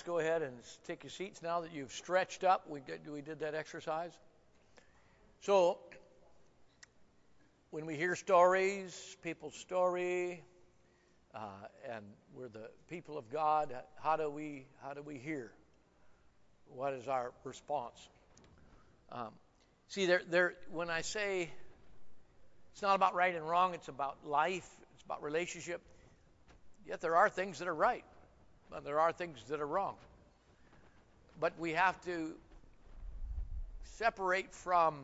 go ahead and take your seats now that you've stretched up. We did that exercise. So, when we hear stories, people's story, and we're the people of God, how do we hear? What is our response? See, when I say it's not about right and wrong, it's about life, it's about relationship. Yet there are things that are right, but there are things that are wrong. But we have to separate from.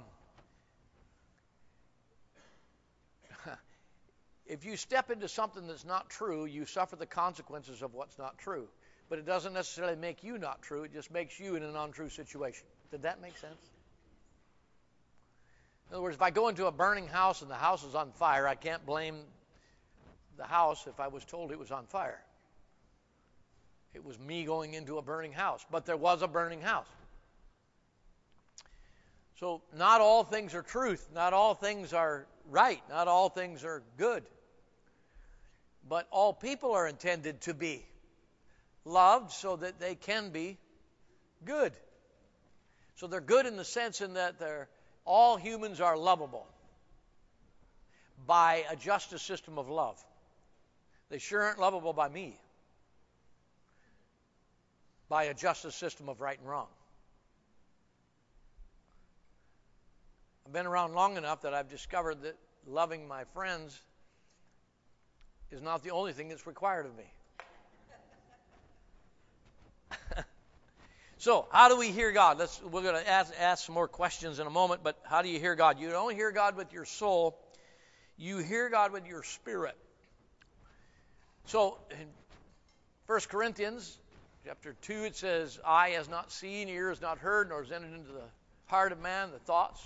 If you step into something that's not true, you suffer the consequences of what's not true. But it doesn't necessarily make you not true. It just makes you in an untrue situation. Did that make sense? In other words, if I go into a burning house and the house is on fire, I can't blame the house if I was told it was on fire. It was me going into a burning house. But there was a burning house. So not all things are truth. Not all things are right. Not all things are good. But all people are intended to be loved so that they can be good. So they're good in the sense in that all humans are lovable by a justice system of love. They sure aren't lovable by me, by a justice system of right and wrong. I've been around long enough that I've discovered that loving my friends is not the only thing that's required of me. So, how do we hear God? We're going to ask some more questions in a moment, but how do you hear God? You don't hear God with your soul. You hear God with your spirit. So, in 1 Corinthians chapter 2, it says, eye has not seen, ear has not heard, nor has entered into the heart of man the thoughts.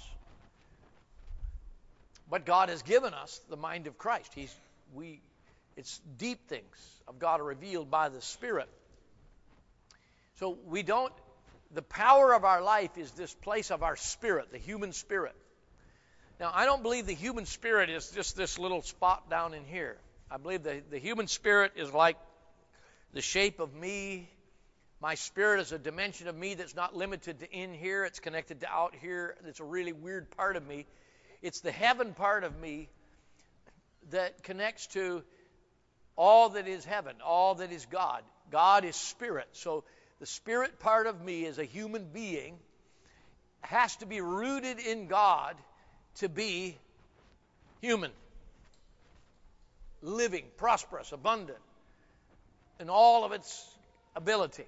But God has given us the mind of Christ. It's deep things of God are revealed by the Spirit. So the power of our life is this place of our spirit, the human spirit. Now, I don't believe the human spirit is just this little spot down in here. I believe the human spirit is like the shape of me. My spirit is a dimension of me that's not limited to in here. It's connected to out here. It's a really weird part of me. It's the heaven part of me that connects to all that is heaven, all that is God. God is spirit. So the spirit part of me as a human being has to be rooted in God to be human, living, prosperous, abundant, in all of its ability.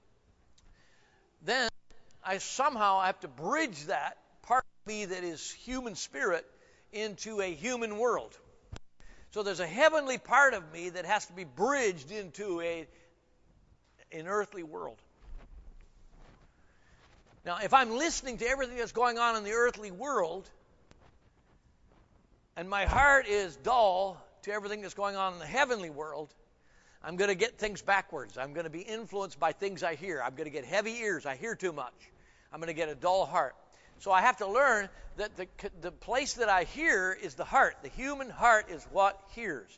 Then I somehow have to bridge that part of me that is human spirit into a human world. So there's a heavenly part of me that has to be bridged into an earthly world. Now, if I'm listening to everything that's going on in the earthly world, and my heart is dull to everything that's going on in the heavenly world, I'm going to get things backwards. I'm going to be influenced by things I hear. I'm going to get heavy ears. I hear too much. I'm going to get a dull heart. So I have to learn that the place that I hear is the heart. The human heart is what hears.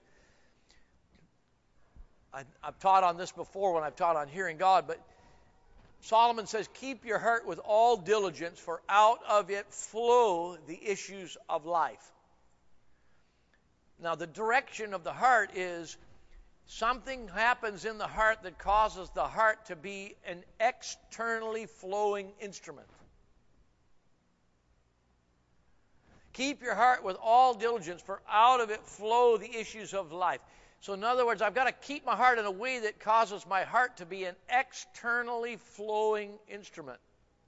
I've taught on this before when I've taught on hearing God, but Solomon says, keep your heart with all diligence, for out of it flow the issues of life. Now, the direction of the heart is something happens in the heart that causes the heart to be an externally flowing instrument. Keep your heart with all diligence, for out of it flow the issues of life. So in other words, I've got to keep my heart in a way that causes my heart to be an externally flowing instrument.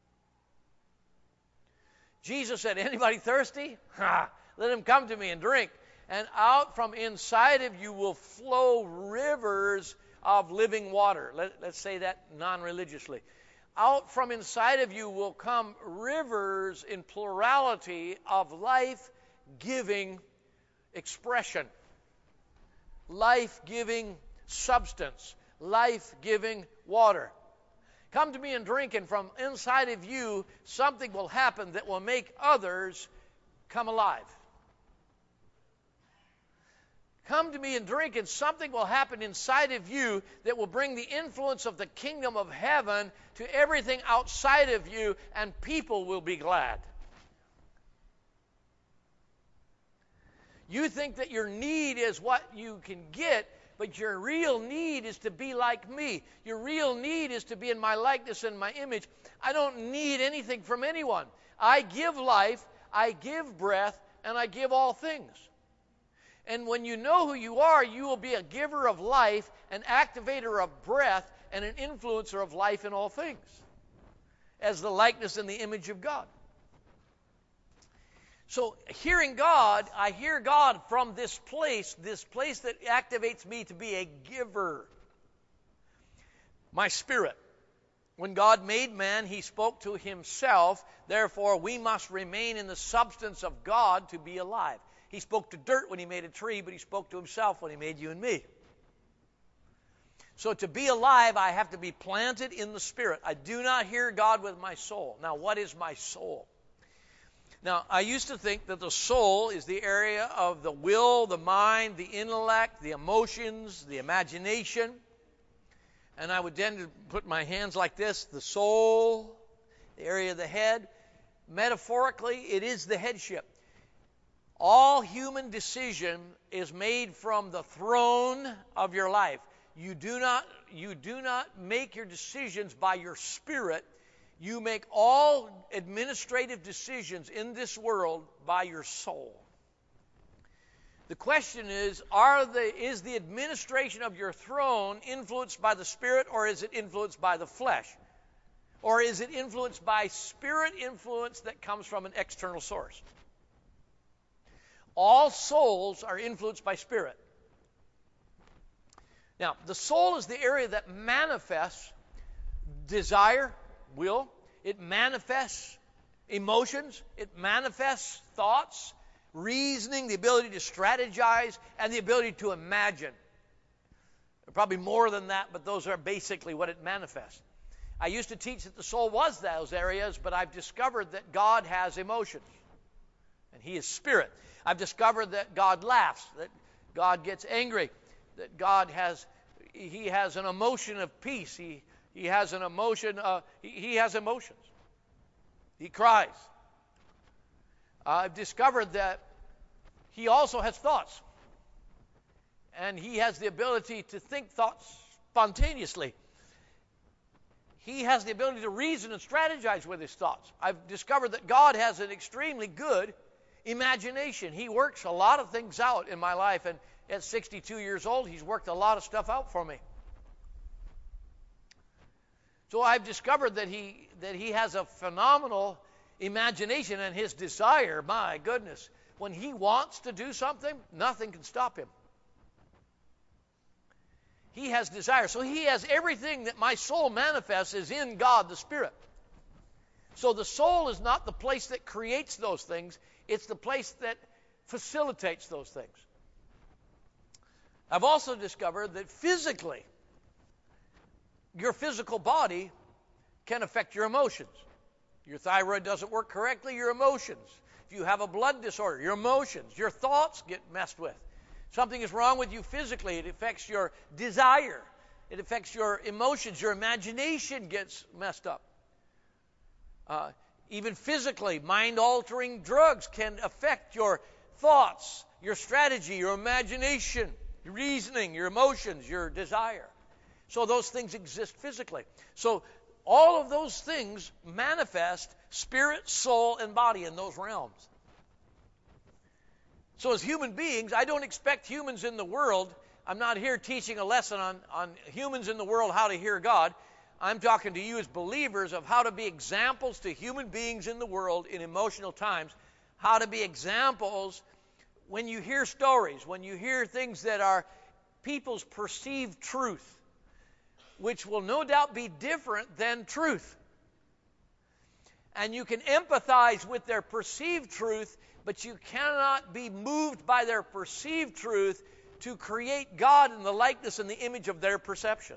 Jesus said, anybody thirsty? Let him come to me and drink. And out from inside of you will flow rivers of living water. Let's say that non-religiously. Out from inside of you will come rivers in plurality of life-giving expression, life-giving substance, life-giving water. Come to me and drink, and from inside of you, something will happen that will make others come alive. Come to me and drink, and something will happen inside of you that will bring the influence of the kingdom of heaven to everything outside of you, and people will be glad. You think that your need is what you can get, but your real need is to be like me. Your real need is to be in my likeness and my image. I don't need anything from anyone. I give life, I give breath, and I give all things. And when you know who you are, you will be a giver of life, an activator of breath, and an influencer of life in all things, as the likeness and the image of God. So hearing God, I hear God from this place that activates me to be a giver. My spirit. When God made man, he spoke to himself. Therefore, we must remain in the substance of God to be alive. He spoke to dirt when he made a tree, but he spoke to himself when he made you and me. So to be alive, I have to be planted in the Spirit. I do not hear God with my soul. Now, what is my soul? Now, I used to think that the soul is the area of the will, the mind, the intellect, the emotions, the imagination. And I would tend to put my hands like this, the soul, the area of the head. Metaphorically, it is the headship. All human decision is made from the throne of your life. You do not make your decisions by your spirit. You make all administrative decisions in this world by your soul. The question is the administration of your throne influenced by the Spirit, or is it influenced by the flesh? Or is it influenced by spirit influence that comes from an external source? All souls are influenced by spirit. Now, the soul is the area that manifests desire, will. It manifests emotions. It manifests thoughts, reasoning, the ability to strategize, and the ability to imagine. Probably more than that, but those are basically what it manifests. I used to teach that the soul was those areas, but I've discovered that God has emotions, and He is spirit. I've discovered that God laughs, that God gets angry, that God has an emotion of peace. He has an emotion. He has emotions. He cries. I've discovered that He also has thoughts, and He has the ability to think thoughts spontaneously. He has the ability to reason and strategize with His thoughts. I've discovered that God has an extremely good imagination. He works a lot of things out in my life, and at 62 years old, He's worked a lot of stuff out for me. So I've discovered that he has a phenomenal imagination, and his desire, my goodness, when he wants to do something, nothing can stop him. He has desire. So he has everything that my soul manifests is in God the Spirit. So the soul is not the place that creates those things. It's the place that facilitates those things. I've also discovered that physically, your physical body can affect your emotions. Your thyroid doesn't work correctly, your emotions. If you have a blood disorder, your emotions, your thoughts get messed with. Something is wrong with you physically. It affects your desire. It affects your emotions. Your imagination gets messed up. Even physically, mind-altering drugs can affect your thoughts, your strategy, your imagination, your reasoning, your emotions, your desire. So those things exist physically. So all of those things manifest spirit, soul, and body in those realms. So as human beings, I don't expect humans in the world. I'm not here teaching a lesson on humans in the world how to hear God. I'm talking to you as believers of how to be examples to human beings in the world in emotional times, how to be examples when you hear stories, when you hear things that are people's perceived truth, which will no doubt be different than truth. And you can empathize with their perceived truth, but you cannot be moved by their perceived truth to create God in the likeness and the image of their perceptions.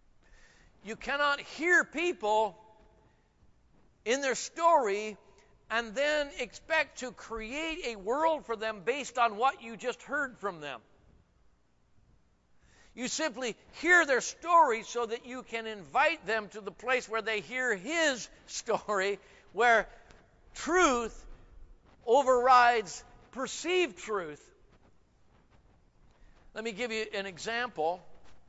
You cannot hear people in their story and then expect to create a world for them based on what you just heard from them. You simply hear their story so that you can invite them to the place where they hear His story, where truth overrides perceived truth. Let me give you an example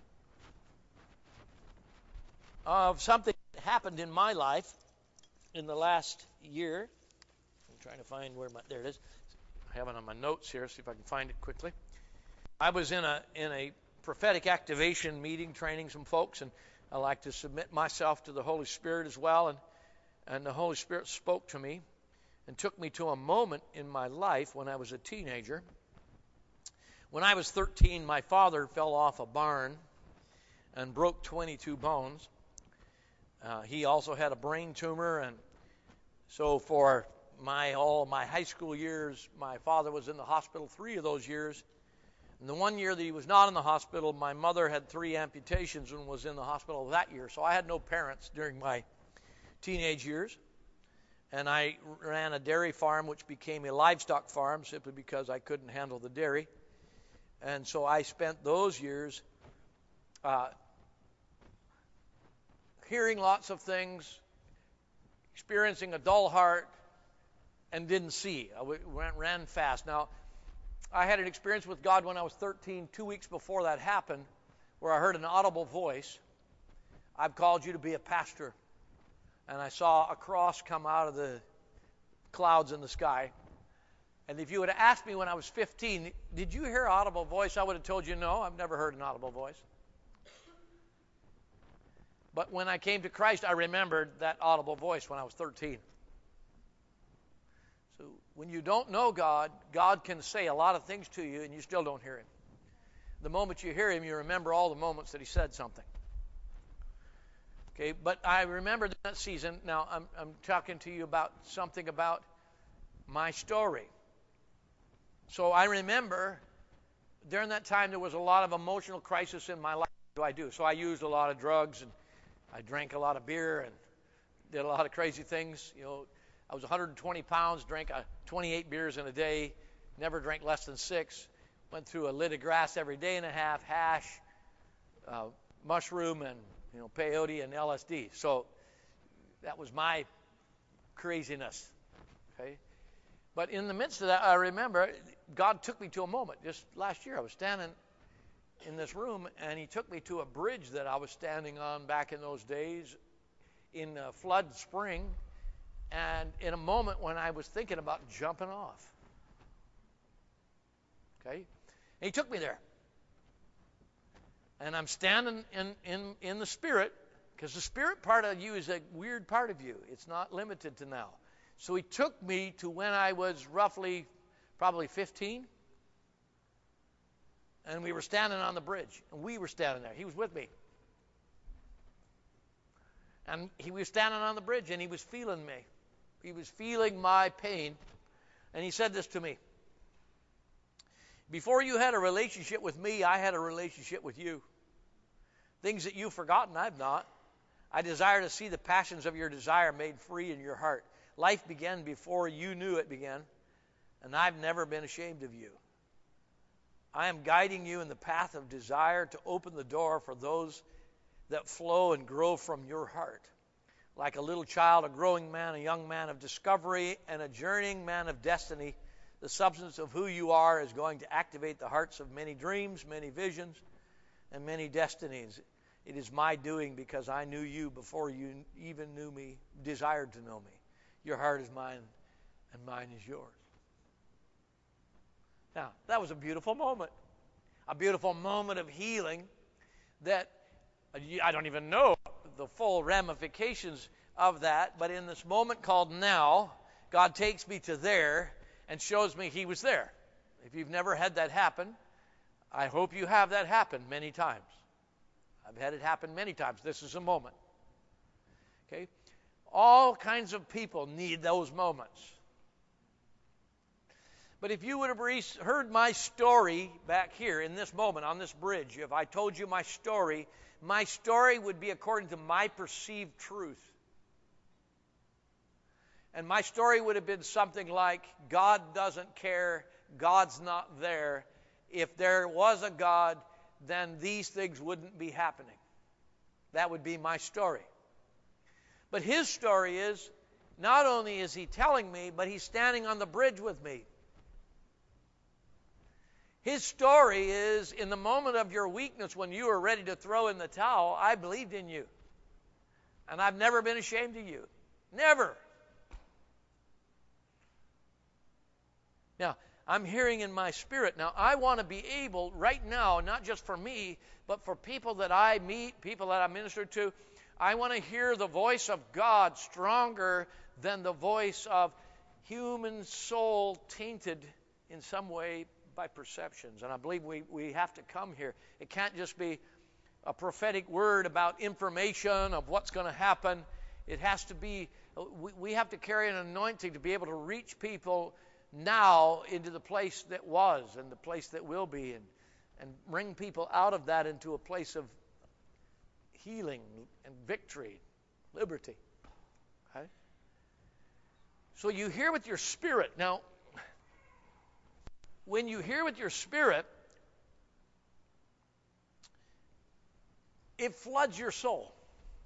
of something that happened in my life in the last year. I'm trying to find there it is. I have it on my notes here, see if I can find it quickly. I was in a prophetic activation meeting, training some folks, and I like to submit myself to the Holy Spirit as well, and the Holy Spirit spoke to me and took me to a moment in my life when I was a teenager. When I was 13, my father fell off a barn and broke 22 bones. He also had a brain tumor, and so for all my high school years, my father was in the hospital 3 of those years. And the 1 year that he was not in the hospital, my mother had 3 amputations and was in the hospital that year. So I had no parents during my teenage years. And I ran a dairy farm, which became a livestock farm simply because I couldn't handle the dairy. And so I spent those years hearing lots of things, experiencing a dull heart, and didn't see. I ran fast. Now, I had an experience with God when I was 13, 2 weeks before that happened, where I heard an audible voice. I've called you to be a pastor. And I saw a cross come out of the clouds in the sky. And if you would have asked me when I was 15, did you hear an audible voice? I would have told you, no, I've never heard an audible voice. But when I came to Christ, I remembered that audible voice when I was 13. So when you don't know God, God can say a lot of things to you and you still don't hear Him. The moment you hear Him, you remember all the moments that He said something. Okay, but I remember that season. Now, I'm talking to you about something about my story. So I remember during that time there was a lot of emotional crisis in my life. What do I do? So I used a lot of drugs, and I drank a lot of beer and did a lot of crazy things. You know, I was 120 pounds, drank 28 beers in a day, never drank less than 6. Went through a lid of grass every day and a half, hash, mushroom, and peyote and LSD. So that was my craziness. Okay, but in the midst of that, I remember God took me to a moment. Just last year, I was standing in this room, and He took me to a bridge that I was standing on back in those days in flood spring, and in a moment when I was thinking about jumping off. Okay, and He took me there. And I'm standing in the Spirit, because the Spirit part of you is a weird part of you. It's not limited to now. So He took me to when I was probably 15. And we were standing on the bridge. And we were standing there. He was with me. And He was standing on the bridge, and He was feeling me. He was feeling my pain. And He said this to me. Before you had a relationship with me, I had a relationship with you. Things that you've forgotten, I've not. I desire to see the passions of your desire made free in your heart. Life began before you knew it began, and I've never been ashamed of you. I am guiding you in the path of desire to open the door for those that flow and grow from your heart. Like a little child, a growing man, a young man of discovery, and a journeying man of destiny, the substance of who you are is going to activate the hearts of many dreams, many visions, and many destinies. It is my doing because I knew you before you even knew me, desired to know me. Your heart is mine, and mine is yours. Now, that was a beautiful moment of healing that I don't even know the full ramifications of that, but in this moment called now, God takes me to there and shows me He was there. If you've never had that happen, I hope you have that happen many times. I've had it happen many times. This is a moment. Okay? All kinds of people need those moments. But if you would have heard my story back here in this moment on this bridge, if I told you my story would be according to my perceived truth. And my story would have been something like, God doesn't care, God's not there. If there was a God, then these things wouldn't be happening. That would be my story. But his story is, not only is he telling me, but he's standing on the bridge with me. His story is, in the moment of your weakness, when you were ready to throw in the towel, I believed in you. And I've never been ashamed of you. Never. Now, I'm hearing in my spirit. Now, I want to be able, right now, not just for me, but for people that I meet, people that I minister to, I want to hear the voice of God stronger than the voice of human soul tainted in some way by perceptions. And I believe we have to come here. It can't just be a prophetic word about information of what's going to happen. It has to be, we have to carry an anointing to be able to reach people now into the place that was and the place that will be, and bring people out of that into a place of healing and victory, liberty. Okay? So you hear with your spirit. Now, when you hear with your spirit, it floods your soul.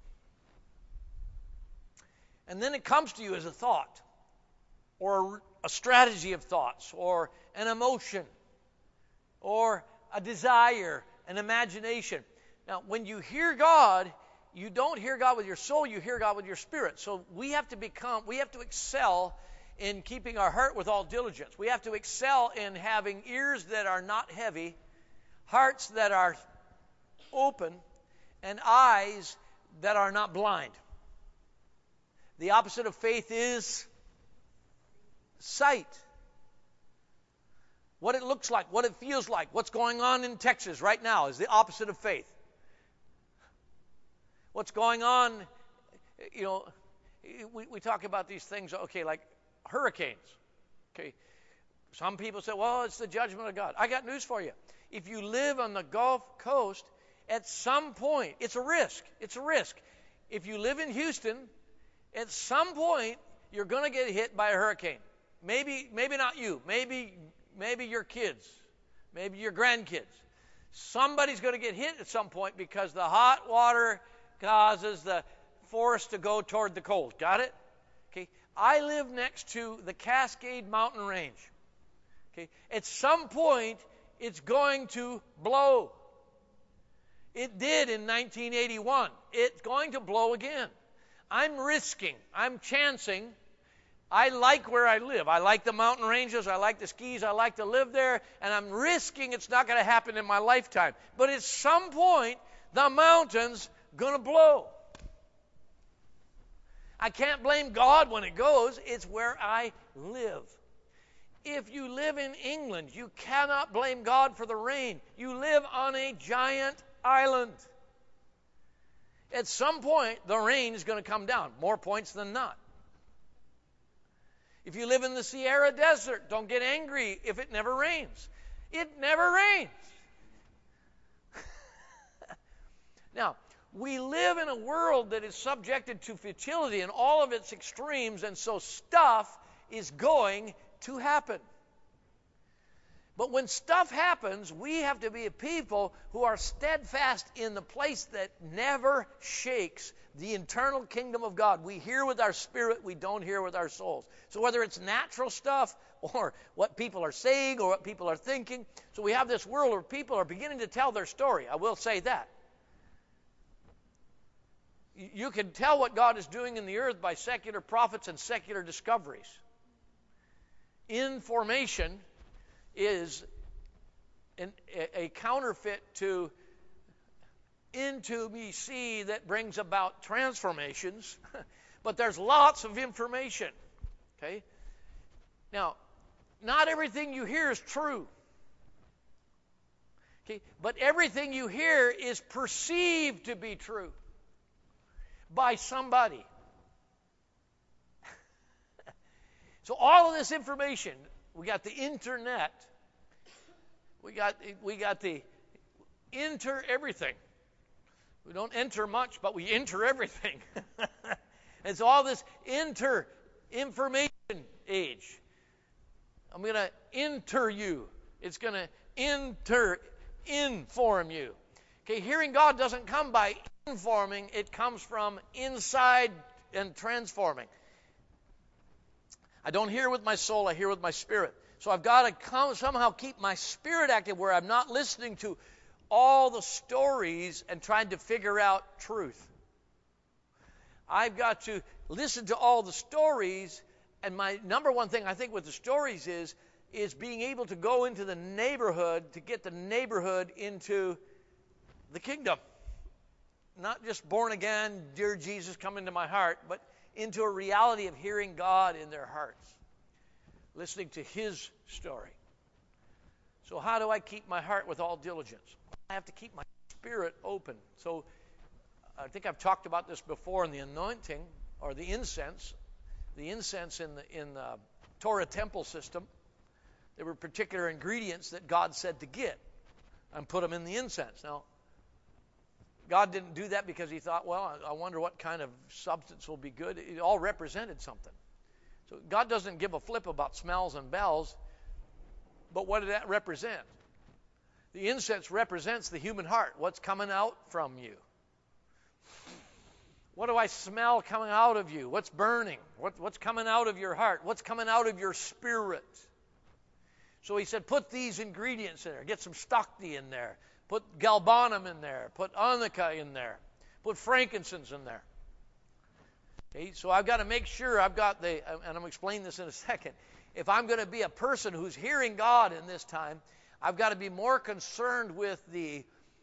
And then it comes to you as a thought, or a strategy of thoughts, or an emotion, or a desire, an imagination. Now, when you hear God, you don't hear God with your soul, you hear God with your spirit. So we have to excel in keeping our heart with all diligence. We have to excel in having ears that are not heavy, hearts that are open, and eyes that are not blind. The opposite of faith is sight. What it looks like, what it feels like, what's going on in Texas right now is the opposite of faith. What's going on, we talk about these things, okay, like hurricanes. Okay, some people say, well, it's the judgment of God. I got news for you. If you live on the Gulf Coast, at some point, it's a risk. It's a risk. If you live in Houston, at some point, you're going to get hit by a hurricane. Maybe not you. Maybe your kids. Maybe your grandkids. Somebody's going to get hit at some point because the hot water causes the forest to go toward the cold. Got it? Okay. I live next to the Cascade Mountain Range. Okay. At some point, it's going to blow. It did in 1981. It's going to blow again. I'm risking. I'm chancing. I like where I live. I like the mountain ranges. I like the skis. I like to live there. And I'm risking it's not going to happen in my lifetime. But at some point, the mountain's going to blow. I can't blame God when it goes. It's where I live. If you live in England, you cannot blame God for the rain. You live on a giant island. At some point, the rain is going to come down. More points than not. If you live in the Sierra Desert, don't get angry if it never rains. It never rains. Now, we live in a world that is subjected to futility in all of its extremes, and so stuff is going to happen. But when stuff happens, we have to be a people who are steadfast in the place that never shakes, the internal kingdom of God. We hear with our spirit, we don't hear with our souls. So whether it's natural stuff or what people are saying or what people are thinking, so we have this world where people are beginning to tell their story. I will say that. You can tell what God is doing in the earth by secular prophets and secular discoveries. Information is a counterfeit to into BC that brings about transformations, but there's lots of information. Okay? Now, not everything you hear is true. Okay? But everything you hear is perceived to be true by somebody. So all of this information, we got the internet, we got the enter everything. We don't enter much, but we enter everything. It's all this information age. I'm going to enter you. It's going to inform you. Okay, hearing God doesn't come by informing. It comes from inside and transforming. I don't hear with my soul. I hear with my spirit. So I've got to somehow keep my spirit active where I'm not listening to all the stories and trying to figure out truth. I've got to listen to all the stories, and my number one thing I think with the stories is being able to go into the neighborhood, to get the neighborhood into the kingdom. Not just born again, dear Jesus, come into my heart, but into a reality of hearing God in their hearts, listening to His story. So how do I keep my heart with all diligence? I have to keep my spirit open. So I think I've talked about this before in the anointing or the incense. The incense in the Torah temple system, there were particular ingredients that God said to get and put them in the incense. Now, God didn't do that because He thought, well, I wonder what kind of substance will be good. It all represented something. So God doesn't give a flip about smells and bells, but what did that represent? The incense represents the human heart, what's coming out from you. What do I smell coming out of you? What's burning? What's coming out of your heart? What's coming out of your spirit? So He said, put these ingredients in there. Get some stocti in there. Put galbanum in there. Put onycha in there. Put frankincense in there. Okay, so I've got to make sure I've got and I'm going to explain this in a second. If I'm going to be a person who's hearing God in this time, I've got to be more concerned with the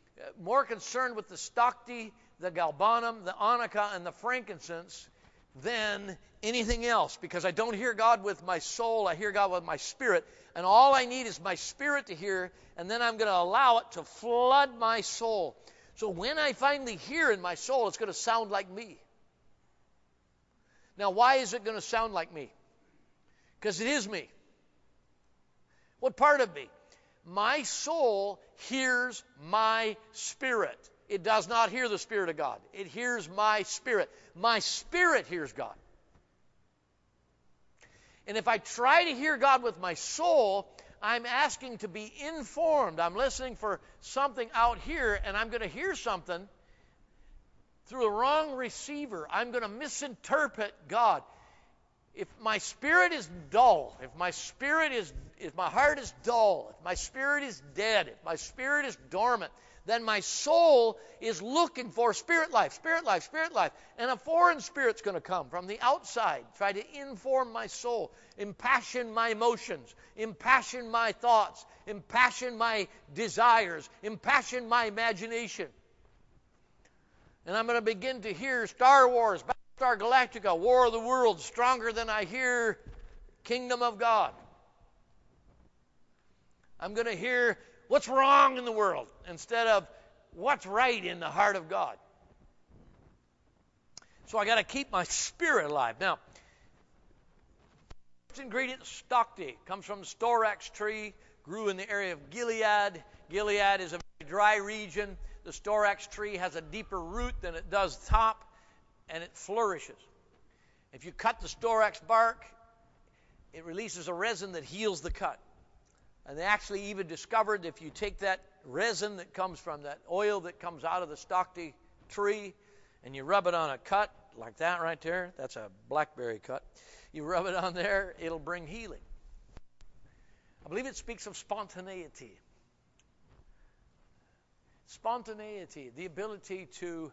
stocti, the galbanum, the onycha, and the frankincense than anything else, because I don't hear God with my soul, I hear God with my spirit, and all I need is my spirit to hear, and then I'm going to allow it to flood my soul. So when I finally hear in my soul, it's going to sound like me. Now, why is it going to sound like me? Because it is me. What part of me? My soul hears my spirit. It does not hear the Spirit of God. It hears my spirit. My spirit hears God. And if I try to hear God with my soul, I'm asking to be informed. I'm listening for something out here, and I'm going to hear something through a wrong receiver. I'm going to misinterpret God. If my spirit is dull, if my heart is dull, if my spirit is dead, if my spirit is dormant, then my soul is looking for spirit life, spirit life, spirit life. And a foreign spirit's going to come from the outside, try to inform my soul, impassion my emotions, impassion my thoughts, impassion my desires, impassion my imagination. And I'm going to begin to hear Star Wars, Battlestar Galactica, War of the Worlds, stronger than I hear Kingdom of God. I'm going to hear what's wrong in the world instead of what's right in the heart of God. So I got to keep my spirit alive. Now, first ingredient, stocti, comes from the storax tree, grew in the area of Gilead. Gilead is a very dry region. The storax tree has a deeper root than it does top, and it flourishes. If you cut the storax bark, it releases a resin that heals the cut. And they actually even discovered if you take that resin that comes from that oil that comes out of the stocti tree and you rub it on a cut, like that right there, that's a blackberry cut. You rub it on there, it'll bring healing. I believe it speaks of spontaneity. Spontaneity, the ability to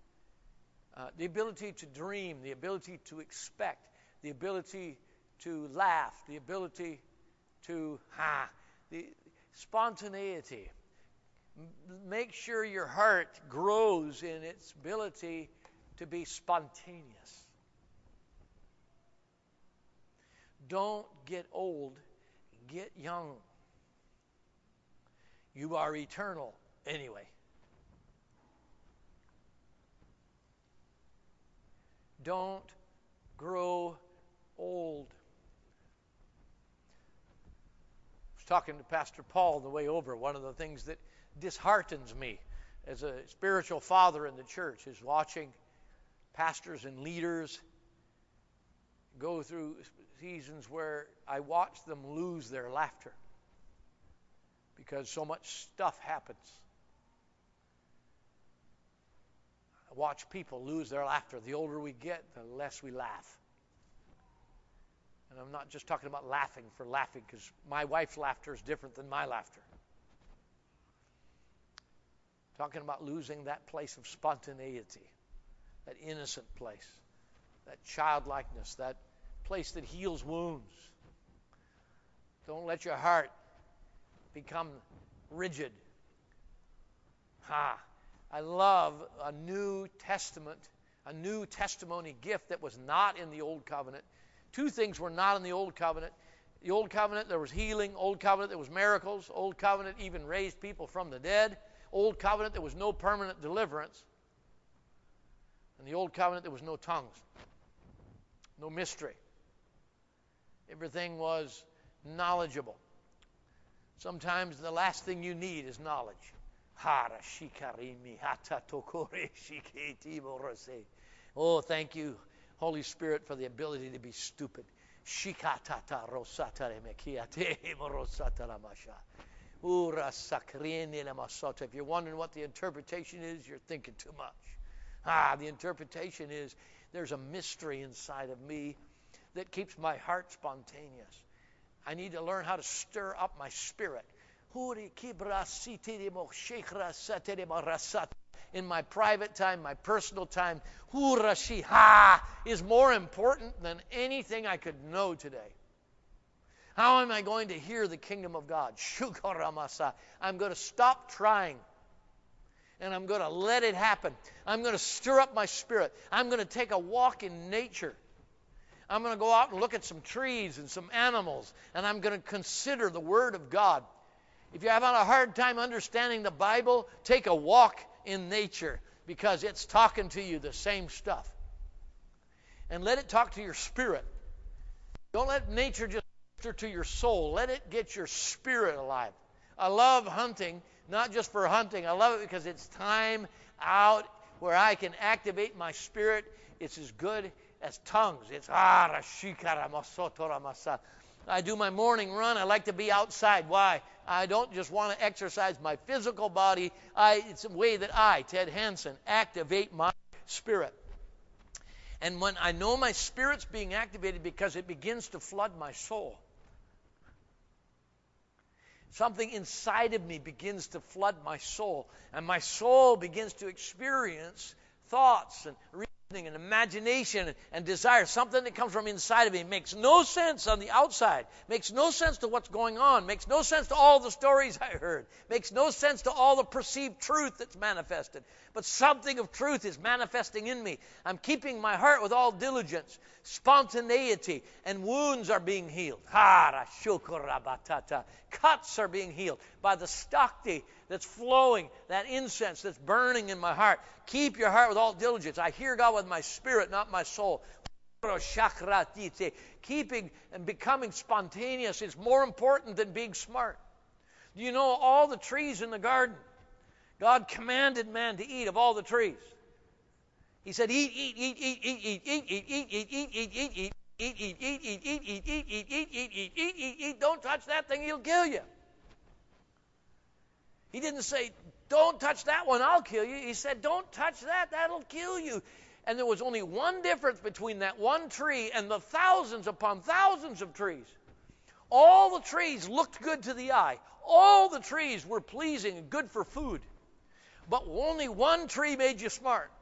dream, the ability to expect, the ability to laugh, the ability to the spontaneity. Make sure your heart grows in its ability to be spontaneous. Don't get old, get young. You are eternal anyway. Don't grow old. I was talking to Pastor Paul on the way over. One of the things that disheartens me as a spiritual father in the church is watching pastors and leaders go through seasons where I watch them lose their laughter because so much stuff happens. I watch people lose their laughter. The older we get, the less we laugh. And I'm not just talking about laughing for laughing, because my wife's laughter is different than my laughter. I'm talking about losing that place of spontaneity, that innocent place, that childlikeness, that place that heals wounds. Don't let your heart become rigid. I love a New Testament, a New Testimony gift that was not in the Old Covenant. Two things were not in the Old Covenant. The Old Covenant, there was healing. Old Covenant, there was miracles. Old Covenant even raised people from the dead. Old Covenant, there was no permanent deliverance. In the Old Covenant, there was no tongues, no mystery. Everything was knowledgeable. Sometimes the last thing you need is knowledge. Oh, thank you, Holy Spirit, for the ability to be stupid. If you're wondering what the interpretation is, you're thinking too much. The interpretation is there's a mystery inside of me that keeps my heart spontaneous. I need to learn how to stir up my spirit. In my private time, my personal time, is more important than anything I could know today. How am I going to hear the kingdom of God? I'm going to stop trying, and I'm going to let it happen. I'm going to stir up my spirit. I'm going to take a walk in nature. I'm going to go out and look at some trees and some animals, and I'm going to consider the Word of God. If you're having a hard time understanding the Bible, take a walk in nature, because it's talking to you the same stuff. And let it talk to your spirit. Don't let nature just minister to your soul. Let it get your spirit alive. I love hunting, not just for hunting. I love it because it's time out where I can activate my spirit. It's as good as tongues. It's I do my morning run. I like to be outside. Why? I don't just want to exercise my physical body. It's a way that I, Ted Hansen, activate my spirit. And when I know my spirit's being activated, because it begins to flood my soul. Something inside of me begins to flood my soul. And my soul begins to experience thoughts and and imagination and desire, something that comes from inside of me. It makes no sense on the outside. Makes no sense to what's going on. Makes no sense to all the stories I heard. Makes no sense to all the perceived truth that's manifested. But something of truth is manifesting in me. I'm keeping my heart with all diligence, spontaneity, and wounds are being healed. Cuts are being healed by the stakti that's flowing, that incense that's burning in my heart. Keep your heart with all diligence. I hear God with my spirit, not my soul. Keeping and becoming spontaneous is more important than being smart. Do you know all the trees in the garden? God commanded man to eat of all the trees. He said, eat, eat, eat, eat, eat, eat, eat, eat, eat, eat, eat, eat, eat, eat. Eat, eat, eat, eat, eat, eat, eat, eat, eat, eat, eat, eat, eat. Don't touch that thing, he'll kill you. He didn't say, don't touch that one, I'll kill you. He said, don't touch that, that'll kill you. And there was only one difference between that one tree and the thousands upon thousands of trees. All the trees looked good to the eye. All the trees were pleasing and good for food. But only one tree made you smart.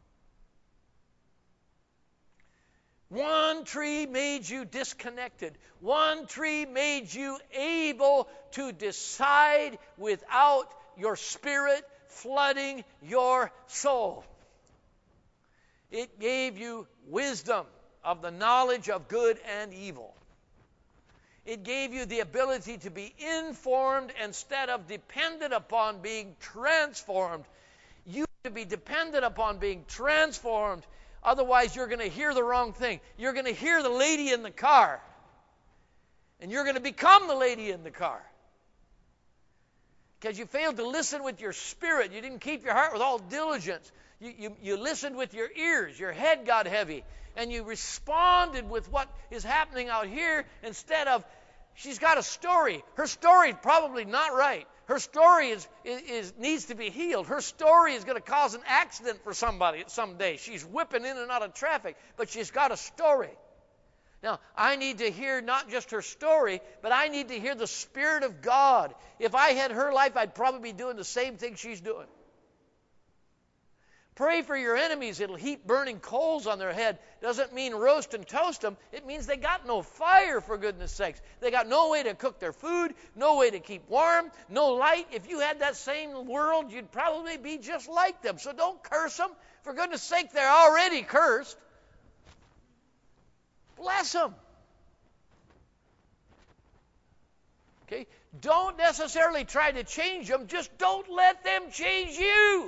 One tree made you disconnected. One tree made you able to decide without your spirit flooding your soul. It gave you wisdom of the knowledge of good and evil. It gave you the ability to be informed instead of dependent upon being transformed. You have to be dependent upon being transformed. Otherwise, you're going to hear the wrong thing. You're going to hear the lady in the car. And you're going to become the lady in the car. Because you failed to listen with your spirit. You didn't keep your heart with all diligence. You listened with your ears. Your head got heavy. And you responded with what is happening out here instead of, she's got a story. Her story is probably not right. Her story needs to be healed. Her story is going to cause an accident for somebody someday. She's whipping in and out of traffic, but she's got a story. Now, I need to hear not just her story, but I need to hear the Spirit of God. If I had her life, I'd probably be doing the same thing she's doing. Pray for your enemies. It'll heap burning coals on their head. Doesn't mean roast and toast them. It means they got no fire, for goodness sakes. They got no way to cook their food, no way to keep warm, no light. If you had that same world, you'd probably be just like them. So don't curse them. For goodness sake, they're already cursed. Bless them. Okay? Don't necessarily try to change them. Just don't let them change you.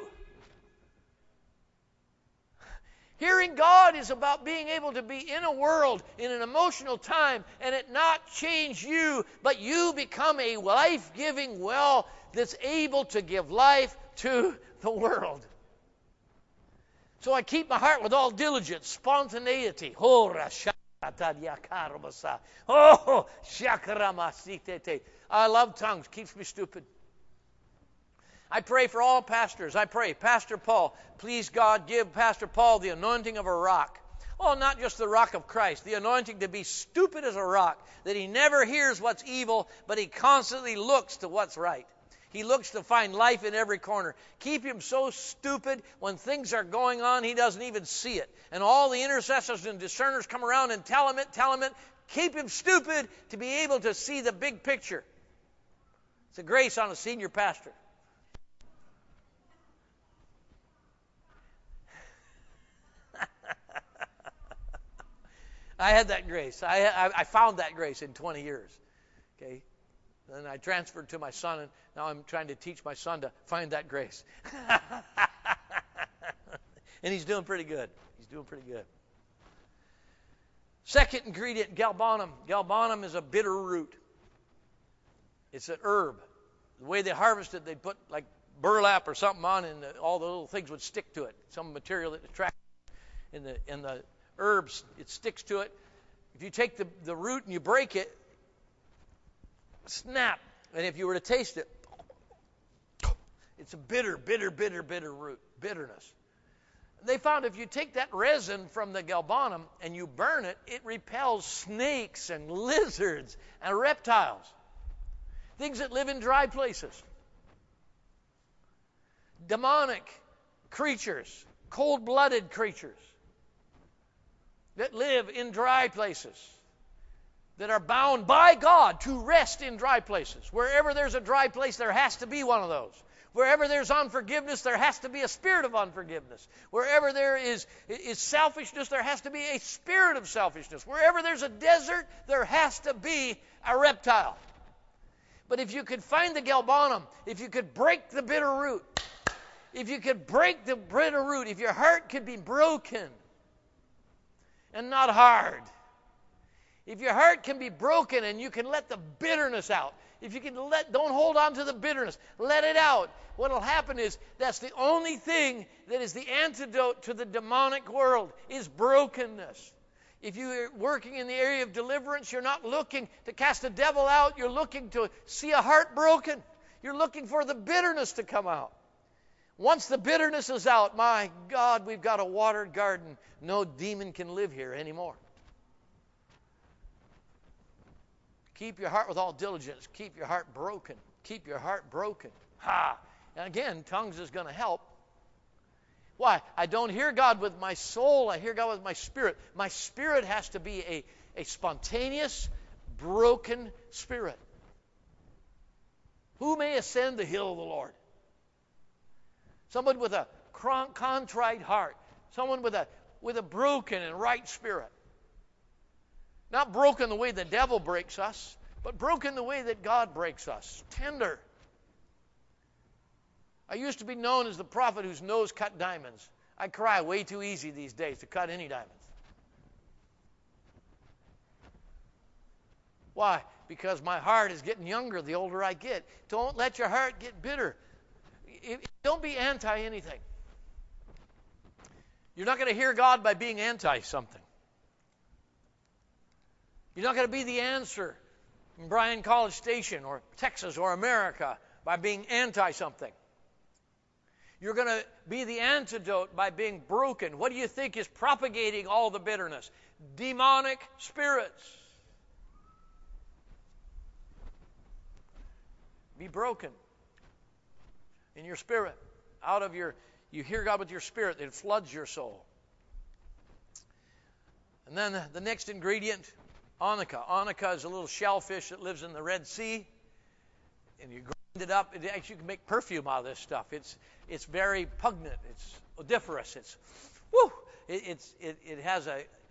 Hearing God is about being able to be in a world, in an emotional time, and it not change you, but you become a life-giving well that's able to give life to the world. So I keep my heart with all diligence, spontaneity. I love tongues. Keeps me stupid. I pray for all pastors. I pray, Pastor Paul, please God, give Pastor Paul the anointing of a rock. Oh, not just the rock of Christ, the anointing to be stupid as a rock, that he never hears what's evil, but he constantly looks to what's right. He looks to find life in every corner. Keep him so stupid when things are going on, he doesn't even see it. And all the intercessors and discerners come around and tell him it. Keep him stupid to be able to see the big picture. It's a grace on a senior pastor. I had that grace. I found that grace in 20 years. Okay? Then I transferred to my son, and now I'm trying to teach my son to find that grace. And he's doing pretty good. Second ingredient, galbanum. Galbanum is a bitter root. It's an herb. The way they harvest it, they'd put like burlap or something on, and all the little things would stick to it. Some material that attracts in the herbs, it sticks to it. If you take the root and you break it, snap. And if you were to taste it, it's a bitter root, bitterness. They found if you take that resin from the galbanum and you burn it, it repels snakes and lizards and reptiles, things that live in dry places. Demonic creatures, cold-blooded creatures that live in dry places, that are bound by God to rest in dry places. Wherever there's a dry place, there has to be one of those. Wherever there's unforgiveness, there has to be a spirit of unforgiveness. Wherever there is selfishness, there has to be a spirit of selfishness. Wherever there's a desert, there has to be a reptile. But if you could find the galbanum, if you could break the bitter root, if you could break the bitter root, if your heart could be broken and not hard, if your heart can be broken and you can let the bitterness out, if you can don't hold on to the bitterness, let it out. What will happen is that's the only thing that is the antidote to the demonic world is brokenness. If you're working in the area of deliverance, you're not looking to cast the devil out. You're looking to see a heart broken. You're looking for the bitterness to come out. Once the bitterness is out, my God, we've got a watered garden. No demon can live here anymore. Keep your heart with all diligence. Keep your heart broken. Keep your heart broken. Ha! And again, tongues is going to help. Why? I don't hear God with my soul. I hear God with my spirit. My spirit has to be a spontaneous, broken spirit. Who may ascend the hill of the Lord? Someone with a contrite heart. Someone with a broken and right spirit. Not broken the way the devil breaks us, but broken the way that God breaks us. Tender. I used to be known as the prophet whose nose cut diamonds. I cry way too easy these days to cut any diamonds. Why? Because my heart is getting younger the older I get. Don't let your heart get bitter. Don't be anti anything. You're not going to hear God by being anti-something. You're not going to be the answer in Bryan College Station or Texas or America by being anti-something. You're going to be the antidote by being broken. What do you think is propagating all the bitterness? Demonic spirits. Be broken in your spirit. You hear God with your spirit, it floods your soul. And then the next ingredient, onycha. Onycha is a little shellfish that lives in the Red Sea. And you grind it up. Actually, you can make perfume out of this stuff. It's very pungent. It's odoriferous. It has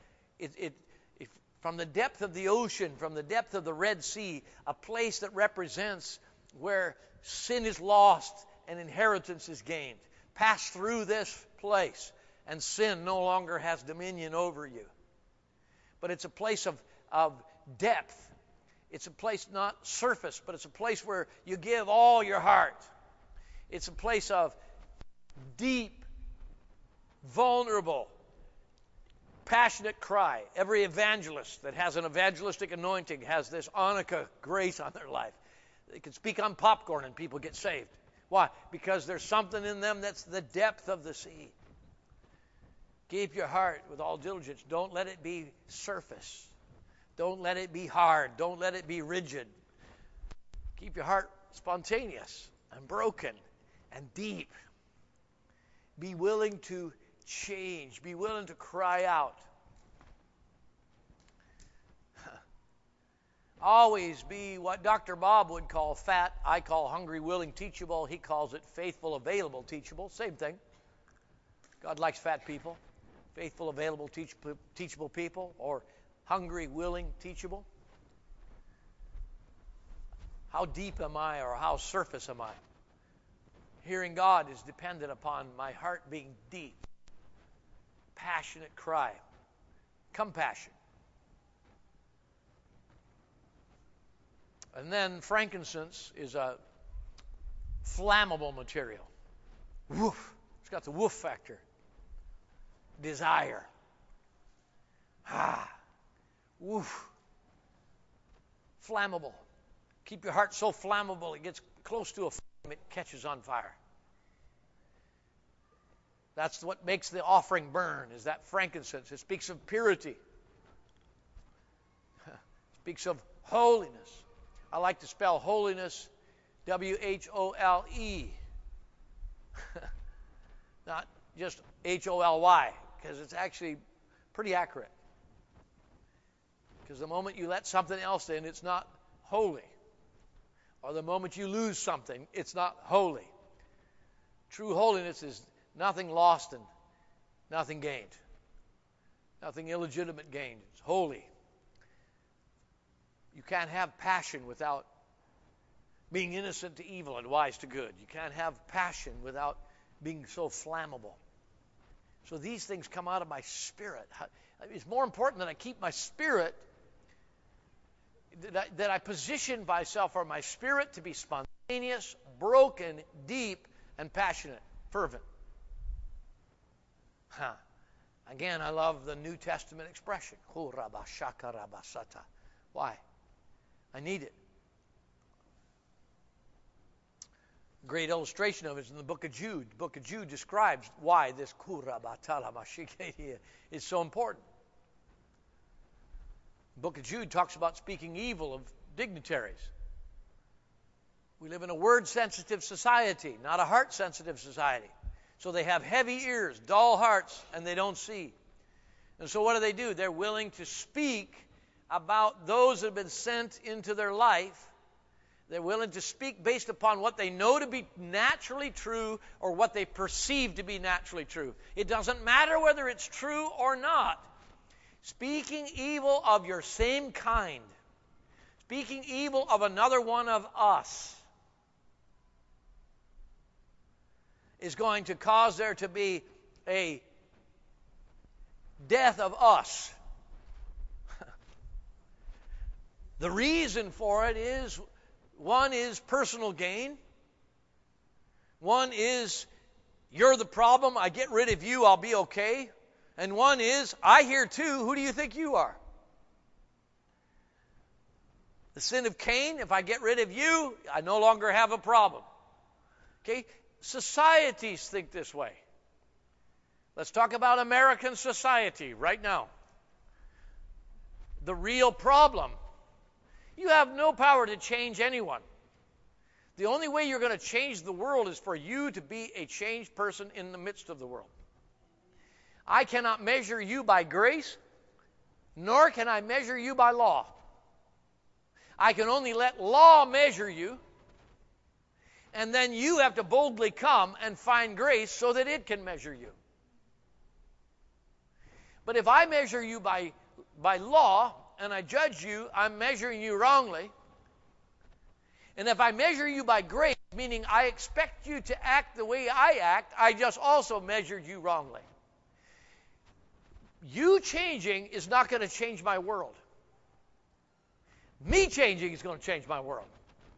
from the depth of the ocean, from the depth of the Red Sea, a place that represents where sin is lost and inheritance is gained. Pass through this place, and sin no longer has dominion over you. But it's a place of depth. It's a place not surface, but it's a place where you give all your heart. It's a place of deep, vulnerable, passionate cry. Every evangelist that has an evangelistic anointing has this onycha grace on their life. They can speak on popcorn and people get saved. Why? Because there's something in them that's the depth of the sea. Keep your heart with all diligence. Don't let it be surface. Don't let it be hard. Don't let it be rigid. Keep your heart spontaneous and broken and deep. Be willing to change. Be willing to cry out. Always be what Dr. Bob would call fat. I call hungry, willing, teachable. He calls it faithful, available, teachable. Same thing. God likes fat people. Faithful, available, teachable people, or hungry, willing, teachable. How deep am I, or how surface am I? Hearing God is dependent upon my heart being deep. Passionate cry. Compassion. And then frankincense is a flammable material. Woof. It's got the woof factor. Desire. Woof. Flammable. Keep your heart so flammable it gets close to a flame, it catches on fire. That's what makes the offering burn, is that frankincense. It speaks of purity. It speaks of holiness. I like to spell holiness W-H-O-L-E. Not just H-O-L-Y, because it's actually pretty accurate. Because the moment you let something else in, it's not holy. Or the moment you lose something, it's not holy. True holiness is nothing lost and nothing gained. Nothing illegitimate gained. It's holy. You can't have passion without being innocent to evil and wise to good. You can't have passion without being so flammable. So these things come out of my spirit. It's more important that I keep my spirit, that I position myself for my spirit to be spontaneous, broken, deep, and passionate, fervent. Again, I love the New Testament expression. Why? I need it. A great illustration of it is in the book of Jude. The book of Jude describes why this is so important. The book of Jude talks about speaking evil of dignitaries. We live in a word-sensitive society, not a heart-sensitive society. So they have heavy ears, dull hearts, and they don't see. And so what do? They're willing to speak about those that have been sent into their life. They're willing to speak based upon what they know to be naturally true or what they perceive to be naturally true. It doesn't matter whether it's true or not. Speaking evil of your same kind, speaking evil of another one of us, is going to cause there to be a death of us. The reason for it is, one is personal gain. One is, you're the problem, I get rid of you, I'll be okay. And one is, I hear too, who do you think you are? The sin of Cain, if I get rid of you, I no longer have a problem. Okay? Societies think this way. Let's talk about American society right now. The real problem. You have no power to change anyone. The only way you're going to change the world is for you to be a changed person in the midst of the world. I cannot measure you by grace, nor can I measure you by law. I can only let law measure you, and then you have to boldly come and find grace so that it can measure you. But if I measure you by law, and I judge you, I'm measuring you wrongly. And if I measure you by grace, meaning I expect you to act the way I act, I just also measured you wrongly. You changing is not going to change my world. Me changing is going to change my world.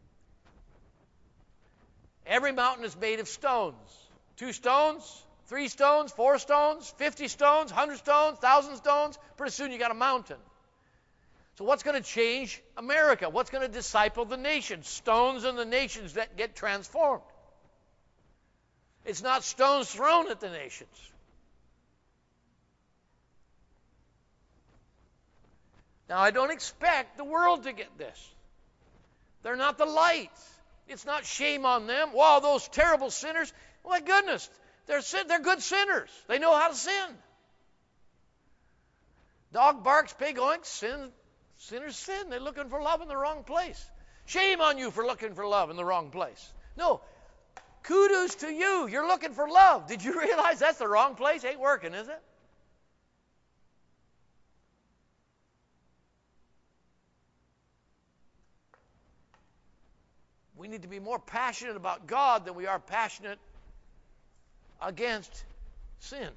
Every mountain is made of stones. 2 stones, 3 stones, 4 stones, 50 stones, 100 stones, 1,000 stones. Pretty soon you got a mountain. So what's going to change America? What's going to disciple the nations? Stones and the nations that get transformed. It's not stones thrown at the nations. Now, I don't expect the world to get this. They're not the light. It's not shame on them. Wow, those terrible sinners. Oh, my goodness, they're good sinners. They know how to sin. Dog barks, pig oinks, sinners sin. They're looking for love in the wrong place. Shame on you for looking for love in the wrong place. No, kudos to you. You're looking for love. Did you realize that's the wrong place? Ain't working, is it? We need to be more passionate about God than we are passionate against sin.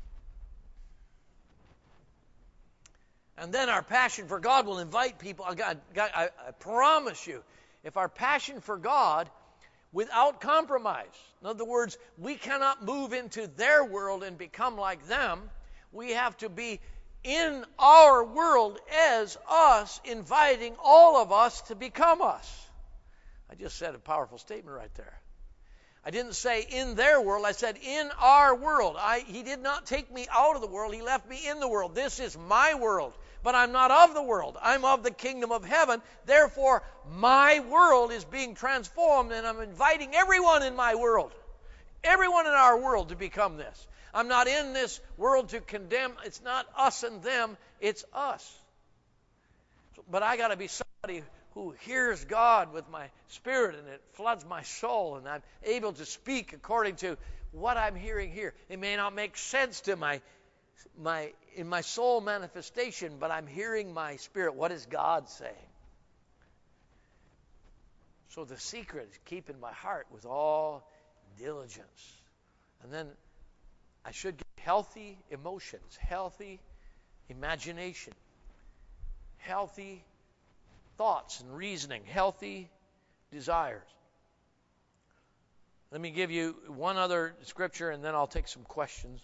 And then our passion for God will invite people. I promise you, if our passion for God without compromise, in other words, we cannot move into their world and become like them. We have to be in our world as us, inviting all of us to become us. I just said a powerful statement right there. I didn't say in their world. I said in our world. He did not take me out of the world. He left me in the world. This is my world. But I'm not of the world. I'm of the kingdom of heaven. Therefore, my world is being transformed, and I'm inviting everyone in my world, everyone in our world to become this. I'm not in this world to condemn. It's not us and them. It's us. But I got to be somebody who hears God with my spirit, and it floods my soul, and I'm able to speak according to what I'm hearing here. It may not make sense to in my soul manifestation, but I'm hearing my spirit. What is God saying? So the secret is keeping my heart with all diligence. And then I should get healthy emotions, healthy imagination, healthy thoughts and reasoning, healthy desires. Let me give you one other scripture, and then I'll take some questions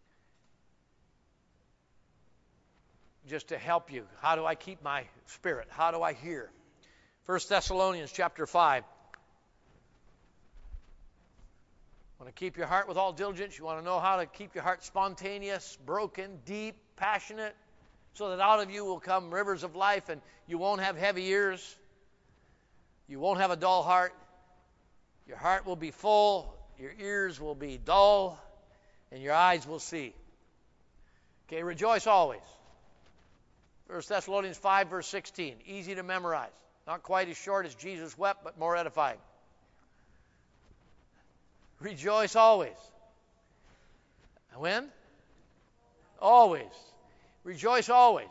just to help you. How do I keep my spirit? How do I hear? 1 Thessalonians chapter 5. Want to keep your heart with all diligence? You want to know how to keep your heart spontaneous, broken, deep, passionate, so that out of you will come rivers of life, and you won't have heavy ears. You won't have a dull heart. Your heart will be full. Your ears will be dull. And your eyes will see. Okay, rejoice always. 1 Thessalonians 5, verse 16. Easy to memorize. Not quite as short as Jesus wept, but more edifying. Rejoice always. When? Always. Rejoice always.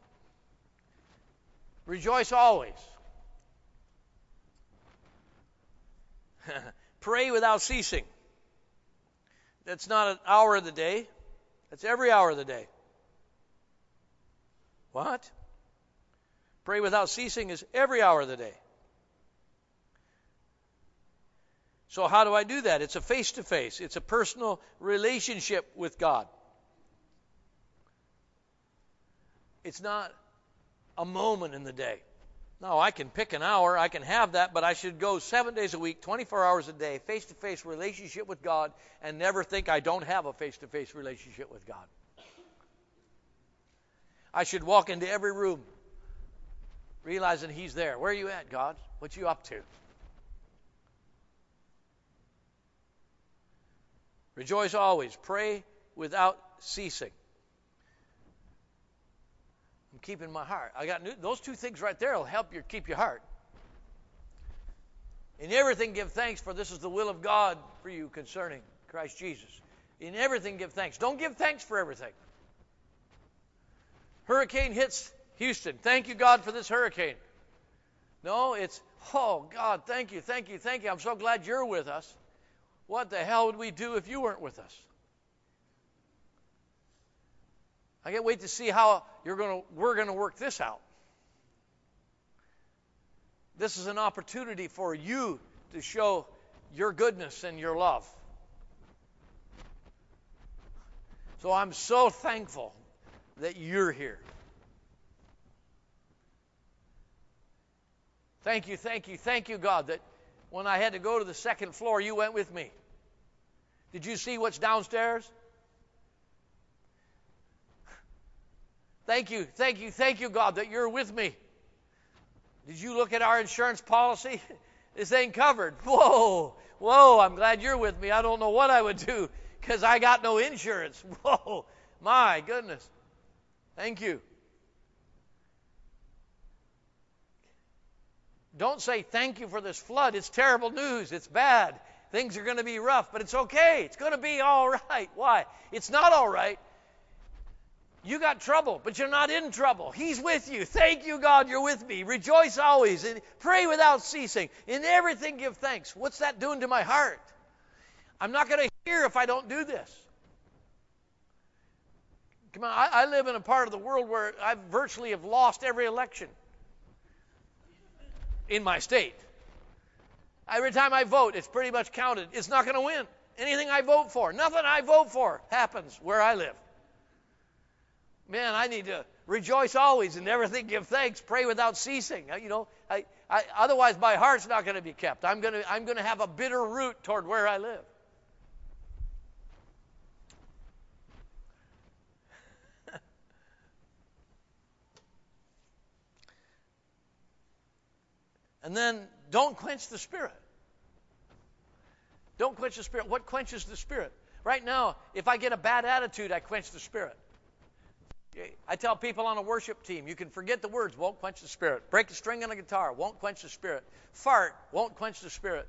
Rejoice always. Pray without ceasing. That's not an hour of the day. That's every hour of the day. What? Pray without ceasing is every hour of the day. So how do I do that? It's a face-to-face. It's a personal relationship with God. It's not a moment in the day. No, I can pick an hour, I can have that, but I should go 7 days a week, 24 hours a day, face-to-face relationship with God, and never think I don't have a face-to-face relationship with God. I should walk into every room realizing He's there. Where are you at, God? What you up to? Rejoice always. Pray without ceasing. I'm keeping my heart. Those two things right there will help you keep your heart. In everything give thanks, for this is the will of God for you concerning Christ Jesus. In everything give thanks. Don't give thanks for everything. Hurricane hits Houston. Thank you, God, for this hurricane. No, it's, oh, God, thank you, thank you, thank you. I'm so glad you're with us. What the hell would we do if you weren't with us? I can't wait to see how we're going to work this out. This is an opportunity for you to show your goodness and your love. So I'm so thankful that you're here. Thank you, thank you, thank you, God, that when I had to go to the second floor, you went with me. Did you see what's downstairs? Thank you, thank you, thank you, God, that you're with me. Did you look at our insurance policy? This ain't covered. Whoa, whoa, I'm glad you're with me. I don't know what I would do because I got no insurance. Whoa, my goodness. Thank you. Don't say thank you for this flood. It's terrible news. It's bad. Things are going to be rough, but it's okay. It's going to be all right. Why? It's not all right. You got trouble, but you're not in trouble. He's with you. Thank you, God, you're with me. Rejoice always and pray without ceasing. In everything give thanks. What's that doing to my heart? I'm not going to hear if I don't do this. Come on, I live in a part of the world where I virtually have lost every election in my state. Every time I vote, it's pretty much counted. It's not going to win. Anything I vote for, nothing I vote for happens where I live. Man, I need to rejoice always and everything give thanks, pray without ceasing. You know, otherwise my heart's not going to be kept. I'm going to have a bitter root toward where I live. And then don't quench the Spirit. Don't quench the Spirit. What quenches the Spirit? Right now, if I get a bad attitude, I quench the Spirit. I tell people on a worship team, you can forget the words, won't quench the Spirit. Break the string on a guitar, won't quench the Spirit. Fart, won't quench the Spirit.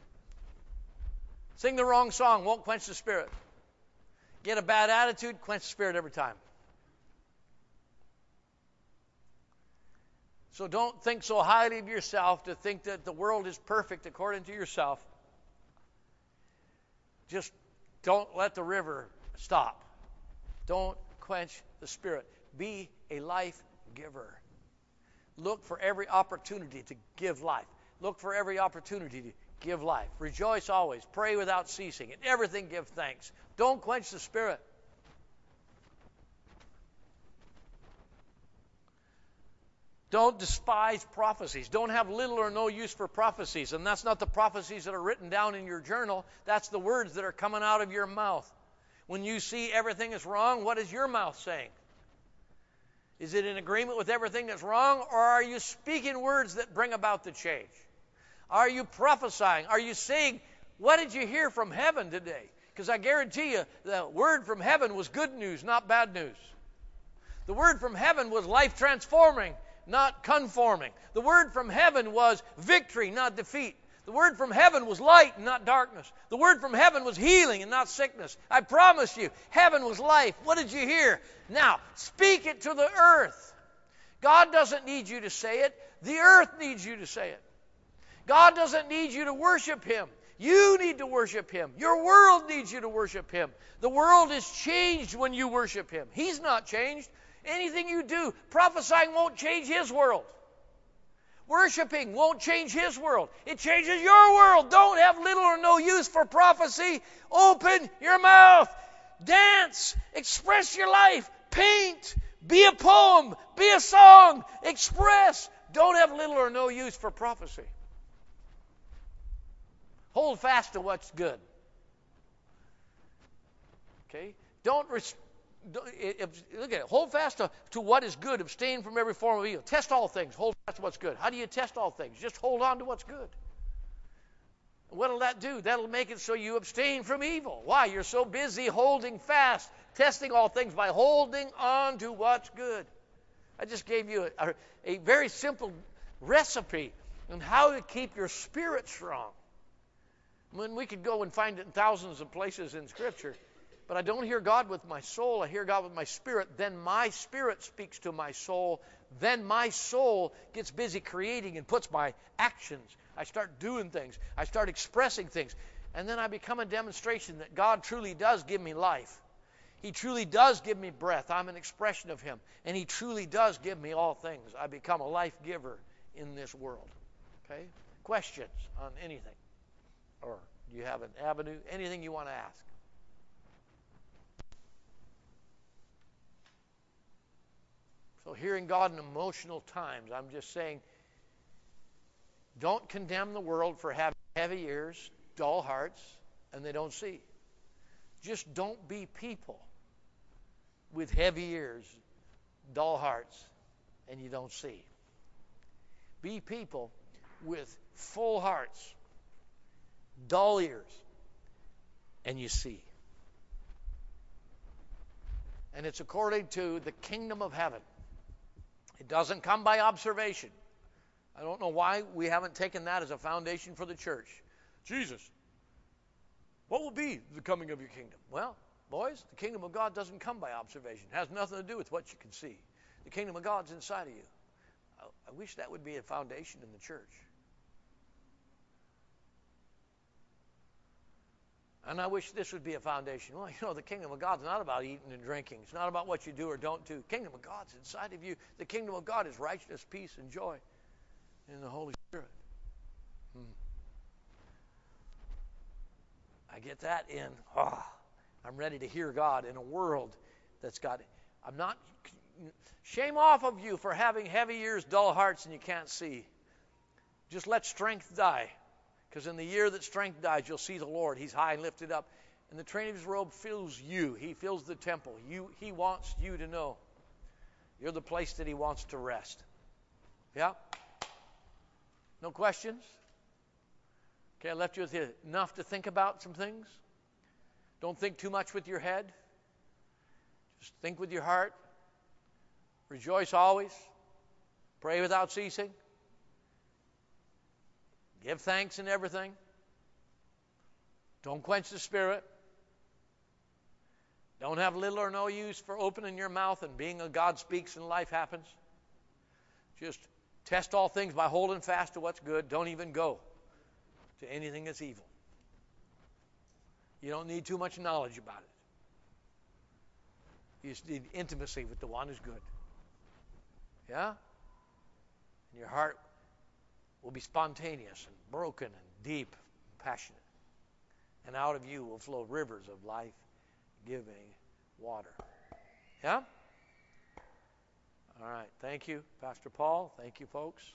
Sing the wrong song, won't quench the Spirit. Get a bad attitude, quench the Spirit every time. So don't think so highly of yourself to think that the world is perfect according to yourself. Just don't let the river stop. Don't quench the Spirit. Be a life giver. Look for every opportunity to give life. Look for every opportunity to give life. Rejoice always. Pray without ceasing. In everything give thanks. Don't quench the Spirit. Don't despise prophecies. Don't have little or no use for prophecies. And that's not the prophecies that are written down in your journal. That's the words that are coming out of your mouth. When you see everything is wrong, what is your mouth saying? Is it in agreement with everything that's wrong, or are you speaking words that bring about the change? Are you prophesying? Are you saying, what did you hear from heaven today? Because I guarantee you, the word from heaven was good news, not bad news. The word from heaven was life transforming, not conforming. The word from heaven was victory, not defeat. The word from heaven was light and not darkness. The word from heaven was healing and not sickness. I promise you, heaven was life. What did you hear? Now, speak it to the earth. God doesn't need you to say it. The earth needs you to say it. God doesn't need you to worship Him. You need to worship Him. Your world needs you to worship Him. The world is changed when you worship Him. He's not changed. Anything you do, prophesying won't change His world. Worshiping won't change His world. It changes your world. Don't have little or no use for prophecy. Open your mouth. Dance. Express your life. Paint. Be a poem. Be a song. Express. Don't have little or no use for prophecy. Hold fast to what's good. Okay? Look at it. Hold fast to what is good. Abstain from every form of evil. Test all things. Hold fast to what's good. How do you test all things? Just hold on to what's good. What'll that do? That'll make it so you abstain from evil. Why? You're so busy holding fast, testing all things by holding on to what's good. I just gave you a very simple recipe on how to keep your spirit strong. When we could go and find it in thousands of places in Scripture, but I don't hear God with my soul. I hear God with my spirit. Then my spirit speaks to my soul. Then my soul gets busy creating and puts my actions. I start doing things. I start expressing things. And then I become a demonstration that God truly does give me life. He truly does give me breath. I'm an expression of Him. And He truly does give me all things. I become a life giver in this world. Okay? Questions on anything? Or do you have an avenue? Anything you want to ask? So hearing God in emotional times, I'm just saying, don't condemn the world for having heavy ears, dull hearts, and they don't see. Just don't be people with heavy ears, dull hearts, and you don't see. Be people with full hearts, dull ears, and you see. And it's according to the kingdom of heaven. It doesn't come by observation. I don't know why we haven't taken that as a foundation for the church. Jesus, what will be the coming of your kingdom? Well, boys, the kingdom of God doesn't come by observation. It has nothing to do with what you can see. The kingdom of God's inside of you. I wish that would be a foundation in the church. And I wish this would be a foundation. Well, the kingdom of God's not about eating and drinking. It's not about what you do or don't do. The kingdom of God's inside of you. The kingdom of God is righteousness, peace, and joy in the Holy Spirit. I get that in. I'm ready to hear God in a world that's got it. I'm not. Shame off of you for having heavy ears, dull hearts, and you can't see. Just let strength die. Because in the year that strength dies, you'll see the Lord. He's high and lifted up. And the train of His robe fills you. He fills the temple. He wants you to know you're the place that He wants to rest. Yeah? No questions? Okay, I left you with enough to think about some things. Don't think too much with your head. Just think with your heart. Rejoice always. Pray without ceasing. Give thanks in everything. Don't quench the Spirit. Don't have little or no use for opening your mouth and being a God speaks and life happens. Just test all things by holding fast to what's good. Don't even go to anything that's evil. You don't need too much knowledge about it. You just need intimacy with the one who's good. Yeah? And your heart will be spontaneous and broken and deep and passionate. And out of you will flow rivers of life-giving water. Yeah? All right. Thank you, Pastor Paul. Thank you, folks.